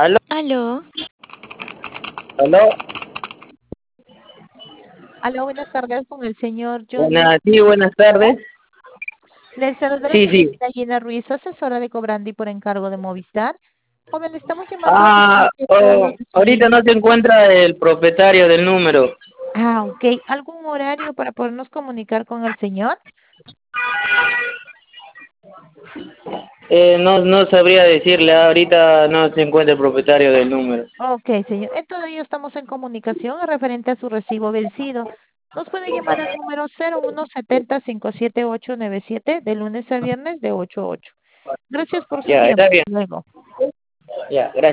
Aló, Aló, aló. Aló, buenas tardes con el señor Johnny. Buenas, sí, buenas tardes. Les saluda la Sí, sí. señorita Gina Ruiz, asesora de Cobrandi por encargo de Movistar. Joven, le estamos llamando porque hemos Ahorita recibido... no se encuentra el propietario del número. Ah, ok. ¿Algún horario para podernos comunicar con el señor? No sabría decirle, ahorita no se encuentra el propietario del número. Ok, señor. En todo ello estamos en comunicación referente a su recibo vencido. Nos puede llamar al número 0170-57897 de lunes a viernes de 8 a 8. Gracias por su Ya, está tiempo. bien. Luego. Ya, gracias.